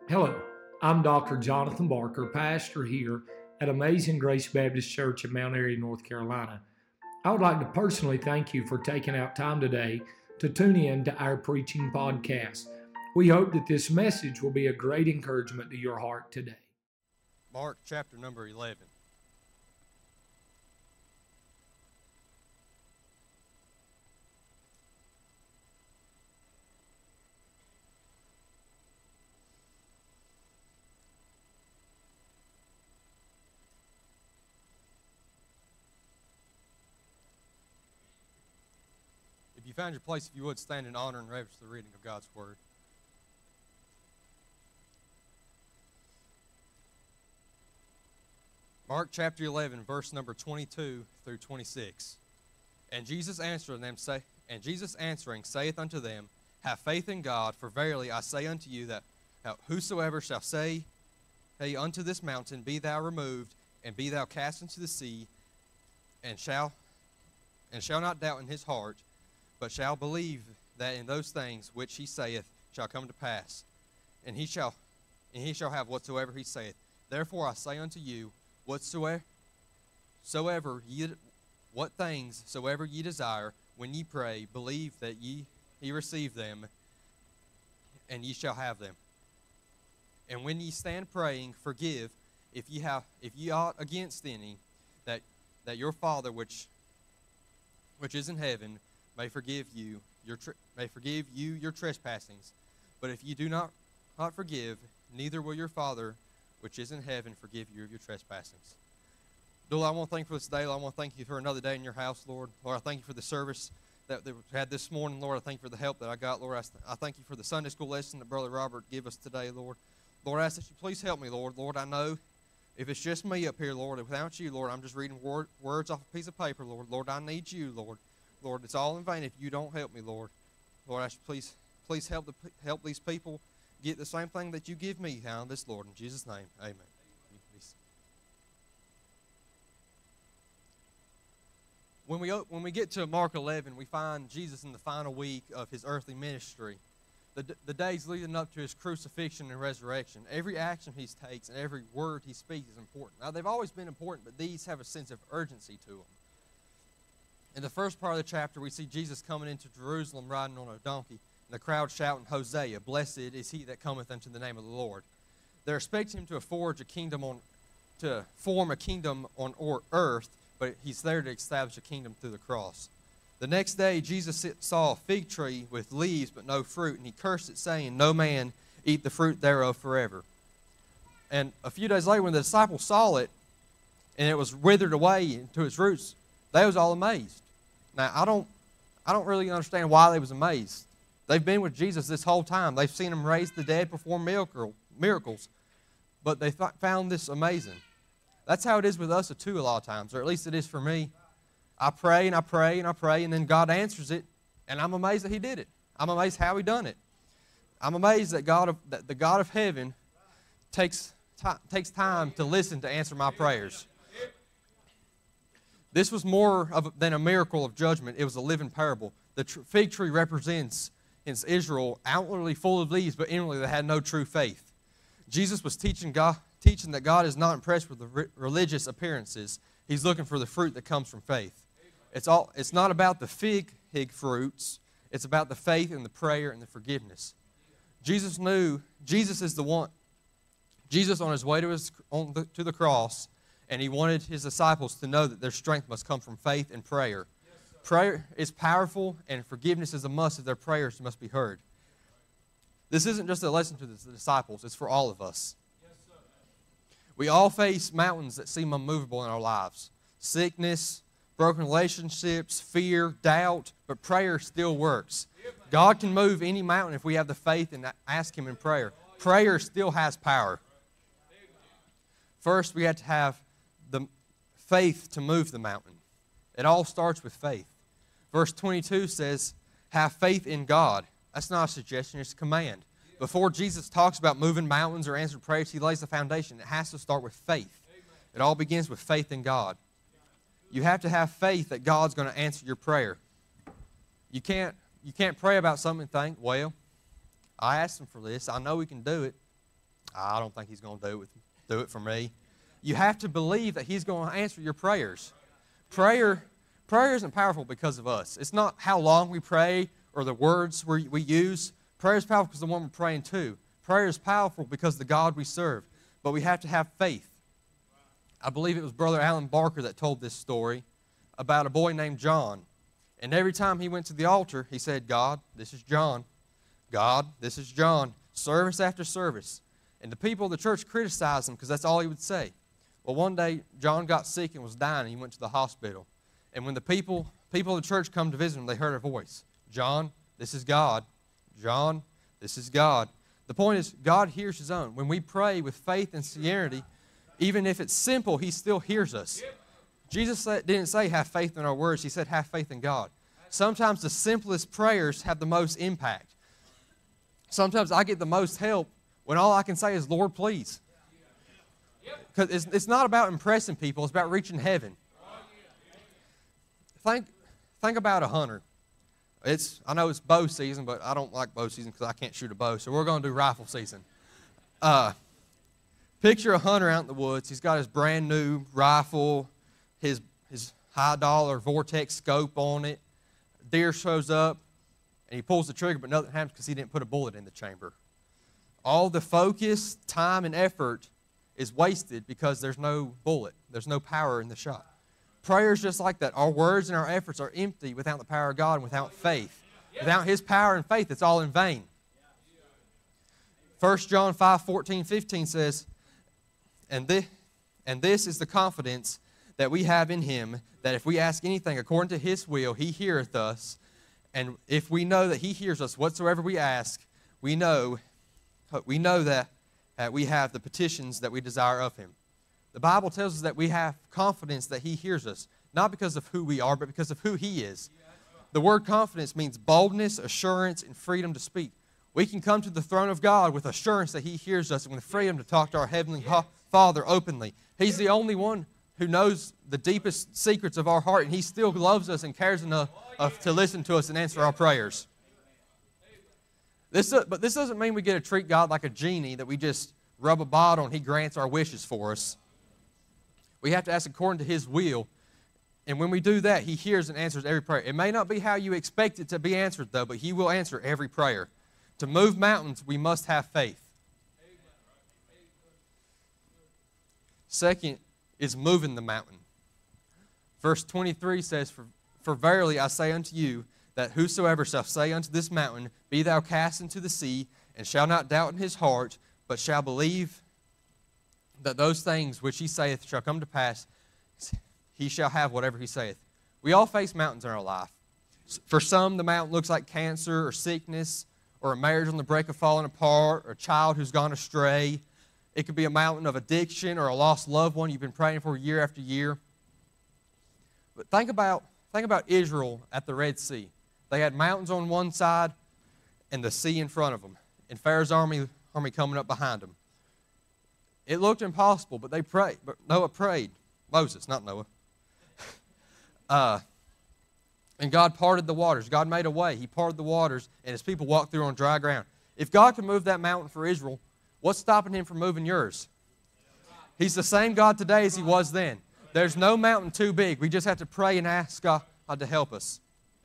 Hello, I'm Dr. Jonathan Barker, pastor here at Amazing Grace Baptist Church in Mount Airy, North Carolina. I would like to personally thank you for taking out time today to tune in to our preaching podcast. We hope that this message will be a great encouragement to your heart today. Mark chapter number 11. If you found your place, if you would, stand in honor and reverence the reading of God's Word. Mark chapter 11, verse number 22 through 26. And Jesus answering saith unto them, Have faith in God, for verily I say unto you that whosoever shall say unto this mountain, Be thou removed, and be thou cast into the sea, and shall not doubt in his heart, but shall believe that in those things which he saith shall come to pass, and he shall have whatsoever he saith. Therefore I say unto you, what things soever ye desire, when ye pray, believe that ye receive them, and ye shall have them. And when ye stand praying, forgive if ye ought against any, that your Father which is in heaven may forgive you your trespassings. But if ye do not forgive, neither will your Father which is in heaven forgive you of your trespassings. Lord, I want to thank you for this day. Lord, I want to thank you for another day in your house, Lord. Lord, I thank you for the service that we had this morning, Lord. I thank you for the help that I got, Lord. I thank you for the Sunday school lesson that Brother Robert gave us today, Lord. Lord, I ask that you please help me, Lord. Lord, I know if it's just me up here, Lord, without you, Lord, I'm just reading words off a piece of paper, Lord. Lord, I need you, Lord. Lord, it's all in vain if you don't help me, Lord. Lord, I ask you please help these people get the same thing that you give me out of this, Lord. In Jesus' name, amen. When we get to Mark 11, we find Jesus in the final week of his earthly ministry. The days leading up to his crucifixion and resurrection. Every action he takes and every word he speaks is important. Now, they've always been important, but these have a sense of urgency to them. In the first part of the chapter, we see Jesus coming into Jerusalem riding on a donkey, and the crowd shouting, Hosea, blessed is he that cometh unto the name of the Lord. They're expecting him to form a kingdom on earth, but he's there to establish a kingdom through the cross. The next day, Jesus saw a fig tree with leaves but no fruit, and he cursed it, saying, No man eat the fruit thereof forever. And a few days later, when the disciples saw it, and it was withered away into its roots, they was all amazed. Now, I don't really understand why they was amazed. They've been with Jesus this whole time. They've seen him raise the dead, perform miracles, but they found this amazing. That's how it is with us too a lot of times, or at least it is for me. I pray and I pray and I pray, and then God answers it, and I'm amazed that he did it. I'm amazed how he done it. I'm amazed that the God of heaven takes time to listen to answer my prayers. This was more than a miracle of judgment. It was a living parable. The fig tree represents Israel outwardly full of leaves, but inwardly they had no true faith. Jesus was teaching that God is not impressed with the religious appearances. He's looking for the fruit that comes from faith. It's not about the fig fruits. It's about the faith and the prayer and the forgiveness. Jesus knew Jesus is the one. Jesus on his way to the cross, and he wanted his disciples to know that their strength must come from faith and prayer. Prayer is powerful, and forgiveness is a must if their prayers must be heard. This isn't just a lesson to the disciples. It's for all of us. We all face mountains that seem unmovable in our lives. Sickness, broken relationships, fear, doubt, but prayer still works. God can move any mountain if we have the faith and ask him in prayer. Prayer still has power. First, we have to have the faith to move the mountain. It all starts with faith. Verse 22 says, have faith in God. That's not a suggestion, it's a command. Before Jesus talks about moving mountains or answering prayers, he lays the foundation. It has to start with faith. It all begins with faith in God. You have to have faith that God's going to answer your prayer. You can't pray about something and think, well, I asked him for this. I know he can do it. I don't think he's going to do it for me. You have to believe that he's going to answer your prayers. Prayer isn't powerful because of us. It's not how long we pray or the words we use. Prayer is powerful because of the one we're praying to. Prayer is powerful because of the God we serve. But we have to have faith. I believe it was Brother Alan Barker that told this story about a boy named John. And every time he went to the altar, he said, God, this is John. God, this is John. Service after service. And the people of the church criticized him because that's all he would say. Well, one day, John got sick and was dying, and he went to the hospital. And when the people of the church come to visit him, they heard a voice. John, this is God. John, this is God. The point is, God hears His own. When we pray with faith and sincerity, even if it's simple, He still hears us. Jesus didn't say have faith in our words. He said have faith in God. Sometimes the simplest prayers have the most impact. Sometimes I get the most help when all I can say is, Lord, please. Because it's not about impressing people. It's about reaching heaven. Think about a hunter. I know it's bow season, but I don't like bow season because I can't shoot a bow. So we're going to do rifle season. Picture a hunter out in the woods. He's got his brand new rifle, his high-dollar Vortex scope on it. Deer shows up, and he pulls the trigger, but nothing happens because he didn't put a bullet in the chamber. All the focus, time, and effort is wasted because there's no bullet. There's no power in the shot. Prayer is just like that. Our words and our efforts are empty without the power of God and without faith. Without His power and faith, it's all in vain. 1 John 5:14-15 says, And this is the confidence that we have in Him, that if we ask anything according to His will, He heareth us. And if we know that He hears us whatsoever we ask, we know that we have the petitions that we desire of Him. The Bible tells us that we have confidence that He hears us, not because of who we are, but because of who He is. The word confidence means boldness, assurance, and freedom to speak. We can come to the throne of God with assurance that He hears us and with freedom to talk to our Heavenly Father openly. He's the only one who knows the deepest secrets of our heart, and He still loves us and cares enough to listen to us and answer our prayers. But this doesn't mean we get to treat God like a genie that we just rub a bottle and He grants our wishes for us. We have to ask according to His will. And when we do that, He hears and answers every prayer. It may not be how you expect it to be answered, though, but He will answer every prayer. To move mountains, we must have faith. Second is moving the mountain. Verse 23 says, For verily I say unto you, that whosoever shall say unto this mountain, Be thou cast into the sea, and shall not doubt in his heart, but shall believe that those things which he saith shall come to pass, he shall have whatever he saith. We all face mountains in our life. For some, the mountain looks like cancer or sickness, or a marriage on the brink of falling apart, or a child who's gone astray. It could be a mountain of addiction or a lost loved one you've been praying for year after year. But think about Israel at the Red Sea. They had mountains on one side and the sea in front of them, and Pharaoh's army coming up behind them. It looked impossible, but they prayed. But Noah prayed. Moses, not Noah. And God parted the waters. God made a way. He parted the waters, and His people walked through on dry ground. If God could move that mountain for Israel, what's stopping Him from moving yours? He's the same God today as He was then. There's no mountain too big. We just have to pray and ask God to help us.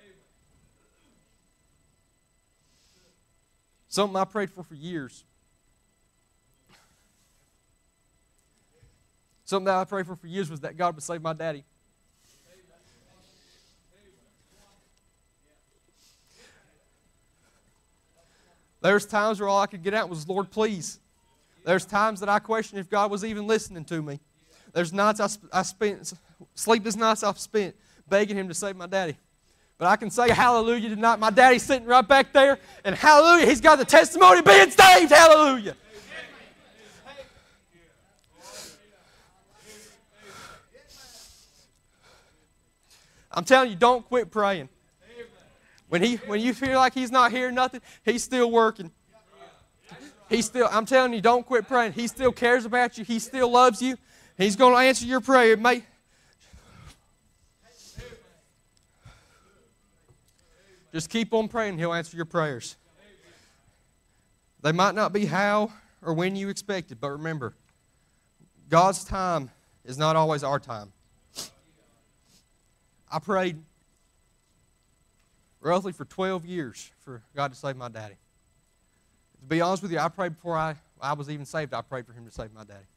Something I prayed for years. Something that I prayed for years was that God would save my daddy. There's times where all I could get out was, Lord, please. There's times that I questioned if God was even listening to me. There's nights I spent, sleepless nights I've spent begging Him to save my daddy. But I can say hallelujah tonight. My daddy's sitting right back there, and hallelujah, he's got the testimony of being saved. Hallelujah. I'm telling you, don't quit praying. When you feel like He's not hearing nothing, He's still working. I'm telling you, don't quit praying. He still cares about you. He still loves you. He's going to answer your prayer. Just keep on praying. He'll answer your prayers. They might not be how or when you expect it, but remember, God's time is not always our time. I prayed roughly for 12 years for God to save my daddy. To be honest with you, I prayed before I was even saved. I prayed for him to save my daddy.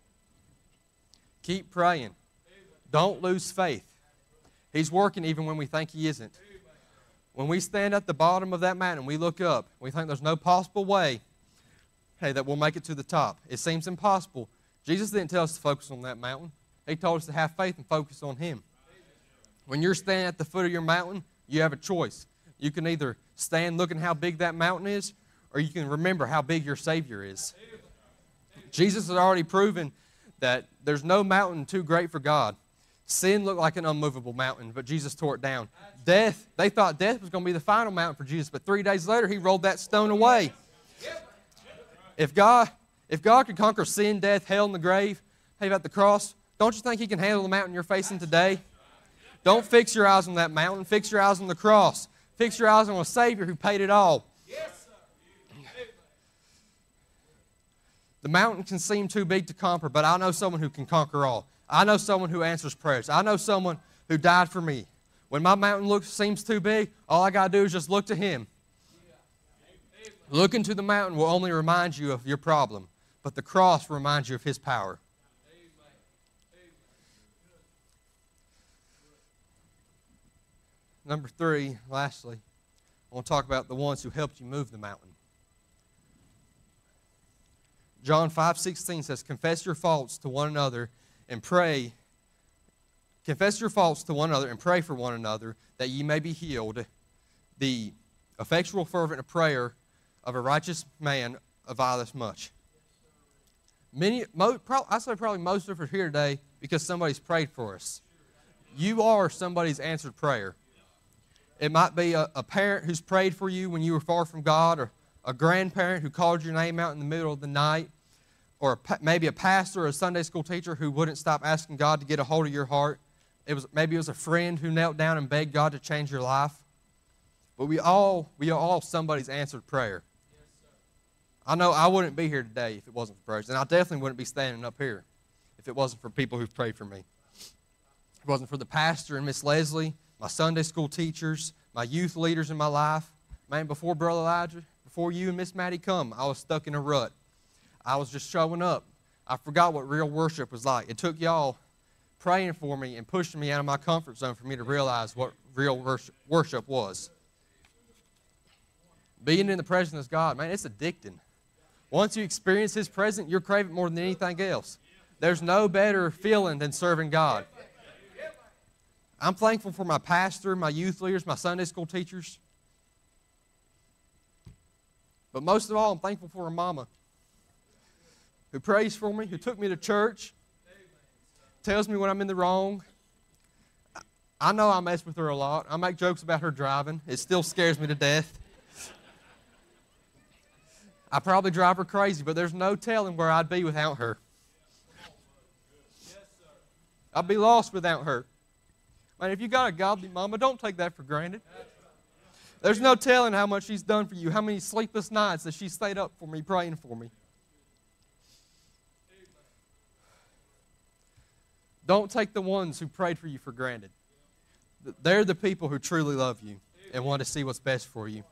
Keep praying. Don't lose faith. He's working even when we think He isn't. When we stand at the bottom of that mountain, we look up, we think there's no possible way, that we'll make it to the top. It seems impossible. Jesus didn't tell us to focus on that mountain. He told us to have faith and focus on Him. When you're standing at the foot of your mountain, you have a choice. You can either stand looking how big that mountain is, or you can remember how big your Savior is. Jesus has already proven that there's no mountain too great for God. Sin looked like an unmovable mountain, but Jesus tore it down. Death, they thought death was going to be the final mountain for Jesus, but 3 days later, He rolled that stone away. If God could conquer sin, death, hell, and the grave, at the cross, don't you think He can handle the mountain you're facing today? Don't fix your eyes on that mountain. Fix your eyes on the cross. Fix your eyes on a Savior who paid it all. The mountain can seem too big to conquer, but I know someone who can conquer all. I know someone who answers prayers. I know someone who died for me. When my mountain seems too big, all I got to do is just look to Him. Looking to the mountain will only remind you of your problem, but the cross reminds you of His power. Number 3, lastly, I want to talk about the ones who helped you move the mountain. John 5:16 says, confess your faults to one another and pray. Confess your faults to one another and pray for one another that ye may be healed. The effectual fervent prayer of a righteous man availeth much. I say probably most of us are here today because somebody's prayed for us. You are somebody's answered prayer. It might be a parent who's prayed for you when you were far from God, or a grandparent who called your name out in the middle of the night, or maybe a pastor or a Sunday school teacher who wouldn't stop asking God to get a hold of your heart. Maybe it was a friend who knelt down and begged God to change your life. But we are all somebody's answered prayer. I know I wouldn't be here today if it wasn't for prayers, and I definitely wouldn't be standing up here if it wasn't for people who've prayed for me. If it wasn't for the pastor and Miss Leslie, my Sunday school teachers, my youth leaders in my life. Man, before Brother Elijah, before you and Miss Maddie come, I was stuck in a rut. I was just showing up. I forgot what real worship was like. It took y'all praying for me and pushing me out of my comfort zone for me to realize what real worship was. Being in the presence of God, man, it's addicting. Once you experience His presence, you're craving more than anything else. There's no better feeling than serving God. I'm thankful for my pastor, my youth leaders, my Sunday school teachers. But most of all, I'm thankful for a mama who prays for me, who took me to church, tells me when I'm in the wrong. I know I mess with her a lot. I make jokes about her driving. It still scares me to death. I probably drive her crazy, but there's no telling where I'd be without her. I'd be lost without her. Man, if you got a godly mama, don't take that for granted. There's no telling how much she's done for you, how many sleepless nights that she stayed up for me, praying for me. Don't take the ones who prayed for you for granted. They're the people who truly love you and want to see what's best for you.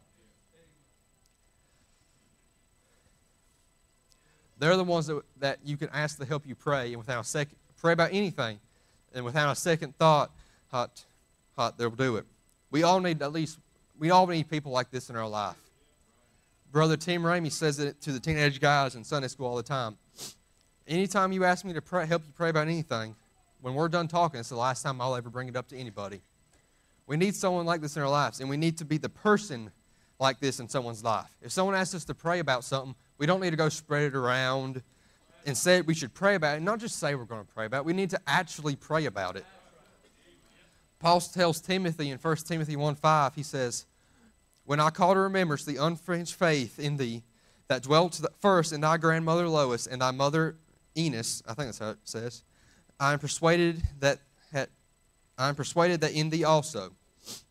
They're the ones that you can ask to help you pray, and pray about anything, and without a second thought, they'll do it. We all need people like this in our life. Brother Tim Ramey says it to the teenage guys in Sunday school all the time. Anytime you ask me to help you pray about anything, when we're done talking, it's the last time I'll ever bring it up to anybody. We need someone like this in our lives, and we need to be the person like this in someone's life. If someone asks us to pray about something, we don't need to go spread it around. Instead, we should pray about it, and not just say we're going to pray about it. We need to actually pray about it. Paul tells Timothy in 1 Timothy 1:5, he says, when I call to remembrance the unfringed faith in thee that dwelt first in thy grandmother Lois and thy mother Eunice, I think that's how it says, I am persuaded that in thee also.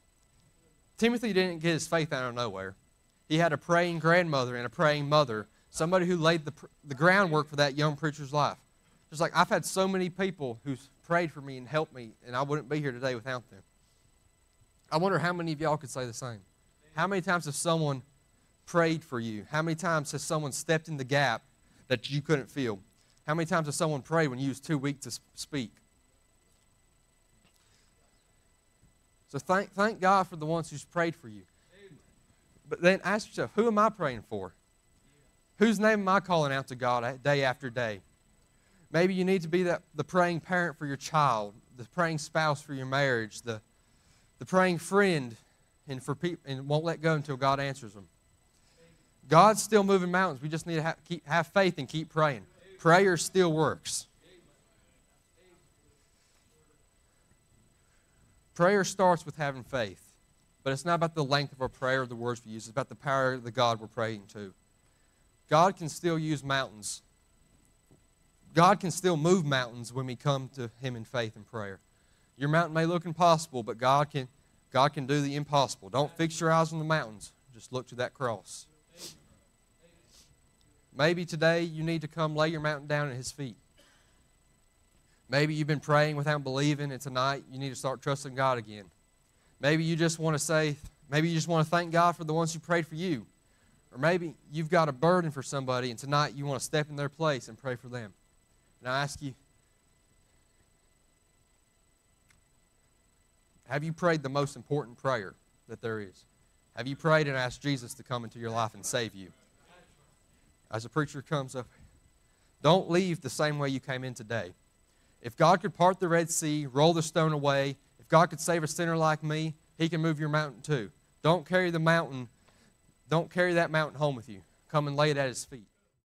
Timothy didn't get his faith out of nowhere. He had a praying grandmother and a praying mother Somebody who laid the groundwork for that young preacher's life. Just like I've had so many people who's prayed for me and helped me, and I wouldn't be here today without them. I wonder how many of y'all could say the same. How many times has someone prayed for you? How many times has someone stepped in the gap that you couldn't fill? How many times has someone prayed when you was too weak to speak? So thank God for the ones who's prayed for you. But then ask yourself, who am I praying for? Whose name am I calling out to God day after day? Maybe you need to be the praying parent for your child, the praying spouse for your marriage, the praying friend and won't let go until God answers them. God's still moving mountains. We just need to have faith and keep praying. Prayer still works. Prayer starts with having faith. But it's not about the length of our prayer or the words we use. It's about the power of the God we're praying to. God can still use mountains. God can still move mountains when we come to Him in faith and prayer. Your mountain may look impossible, but God can do the impossible. Don't fix your eyes on the mountains. Just look to that cross. Maybe today you need to come lay your mountain down at His feet. Maybe you've been praying without believing, and tonight you need to start trusting God again. Maybe you just want to thank God for the ones who prayed for you. Or maybe you've got a burden for somebody, and tonight you want to step in their place and pray for them. And I ask you, have you prayed the most important prayer that there is? Have you prayed and asked Jesus to come into your life and save you? As the preacher comes up, don't leave the same way you came in today. If God could part the Red Sea, roll the stone away, if God could save a sinner like me, He can move your mountain too. Don't carry that mountain home with you. Come and lay it at His feet.